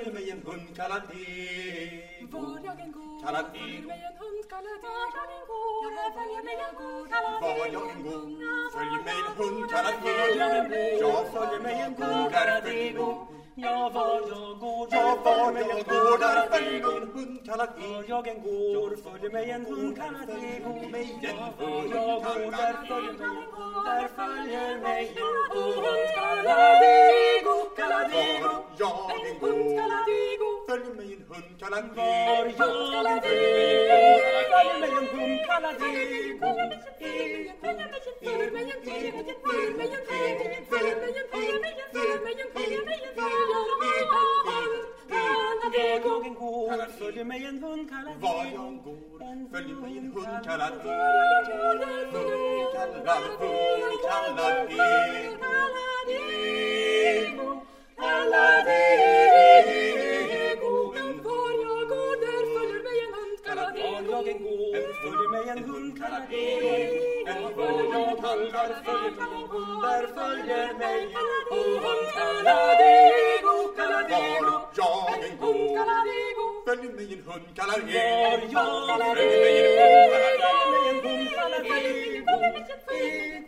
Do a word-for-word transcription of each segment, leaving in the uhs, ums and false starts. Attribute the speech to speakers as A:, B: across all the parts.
A: följ mig en hund kallad Ego.
B: Var jag än går,
A: kallad
B: följ
A: Ego.
B: mig en hund kallad Ego. Jag följer mig en hund kallad Ego.
A: Var jag än går, följ mig en hund kallad Ego. Jag följer mig en hund kallad Ego.
C: Ja, var jag går,
A: Jag var jag går, där följer mig en hund kallad
C: var
A: Ego.
C: jag än går, följer mig en hund kallad Ego.
A: Mig en
C: Var
A: hund
C: jag går, där
A: kallad
C: följer
A: Ego.
C: mig, där följer mig en hund kallad Ego, kallad Ego.
A: Var jag än
B: Hund
A: går,
B: kallad Ego.
A: följ mig en hund kallad
C: Var
A: Ego.
C: jag än går, följer mig en hund kallad Ego.
B: Följ mig en följ mig en följ mig en följ mig en följ mig en följ mig en följ mig en följ mig en följ
C: Var jag än går, följer mig en hund kallad
A: Var
C: Ego.
A: jag går, följ mig en hund kallad Ego.
B: Ego.
A: Hund kallad, hund kallad Ego.
B: Ego.
A: Kallad Ego.
B: Var jag går, där följer mig en hund kallad
C: Var
B: Ego.
C: jag än går, följer mig en hund kallad Ego. Var jag handlar, följer mig en hund, där följer mig en hund kallad Ego, kallad Ego.
A: Var jag än
B: Hund
A: går,
B: kallad Ego.
A: följ mig en hund kallad
C: Var
A: Ego.
C: jag
A: Följ mig en hund kallad Ego.
C: följer mig en hund kallad Ego.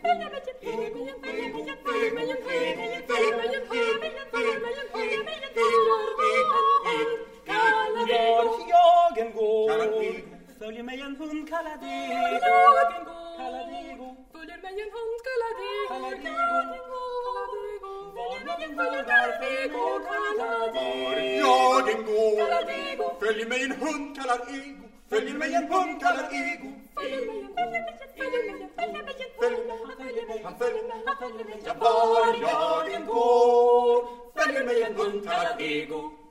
C: Var jag än går, följer mig en hund kallad Ego. Kallad Ego.
B: Följer mig en hund kallad Ego.
C: Kallad Ego.
B: Följer mig en följer där Ego kallad
A: Var jag än går,
B: Kallad Ego.
A: följ mig en hund kallad Ego. Följ mig en hund kallad Ego.
B: Följer mig en följer mig en följer mig en följer mig en
A: Följ
B: följer mig
A: mig,
B: han följer mig
A: han följer mig,
B: han följer mig
A: ja, var jag än går, följ mig en hund kallad Ego.